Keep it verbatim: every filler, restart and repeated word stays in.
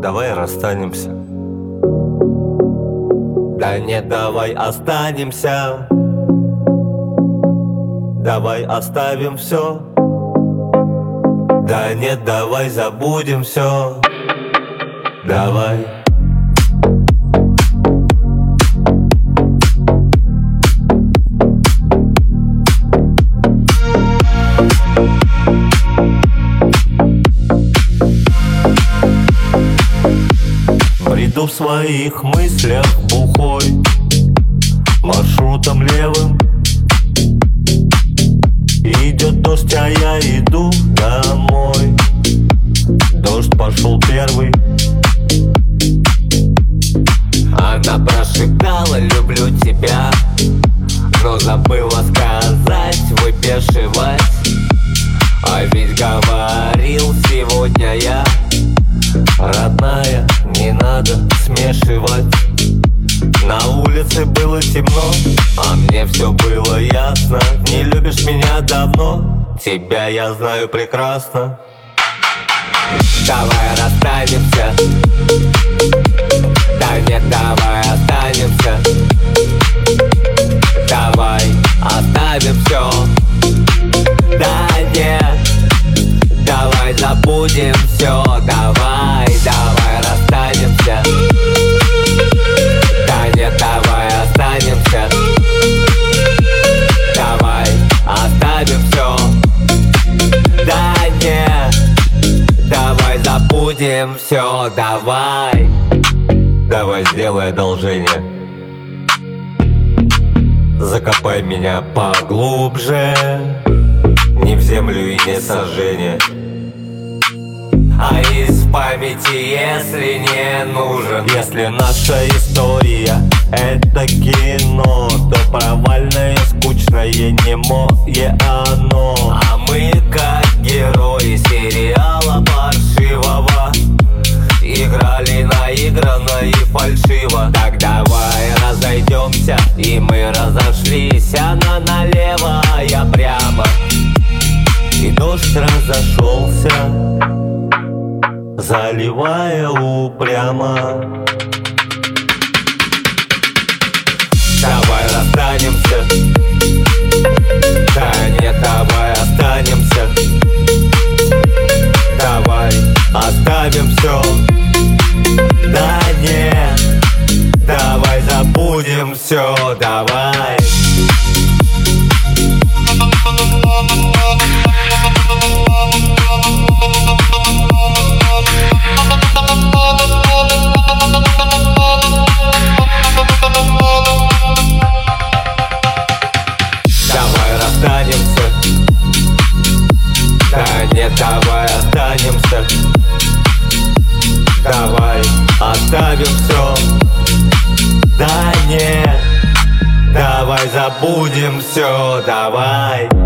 давай расстанемся. Да нет, давай останемся. Давай оставим все. Да нет, давай забудем все. Давай. Бреду в своих мыслях бухой, маршрутом левым. Идет дождь, а я иду домой. Дождь пошел первый. Она прошептала: люблю тебя, но забыла сказать, выпешивать. А ведь говорил сегодня я: родная, не надо смешивать. На улице было темно, а мне все было ясно. Не любишь меня давно, тебя я знаю прекрасно. Давай расстанемся. Да нет, давай останемся. Давай оставим все. Да нет, давай забудем все. Давай, давай расстанемся. Да нет, давай останемся. Давай оставим все. Да нет, давай забудем все. Давай, давай сделай одолжение. Закопай меня поглубже, не в землю и не сожжение, а из памяти, если не нужен. Если наша история — это кино, то провальное, скучное, немое оно. А мы, как герои сериала паршивого, играли наигранно и фальшиво. Так давай разойдемся, и мы разошлись. Она налево, а я прямо, и дождь разошелся, заливая упрямо. Давай расстанемся. Да нет, давай останемся. Давай оставим все. Да нет, давай забудем все. Давай. Останемся. Да нет, давай останемся. Давай оставим все. Да нет, давай забудем все. Давай.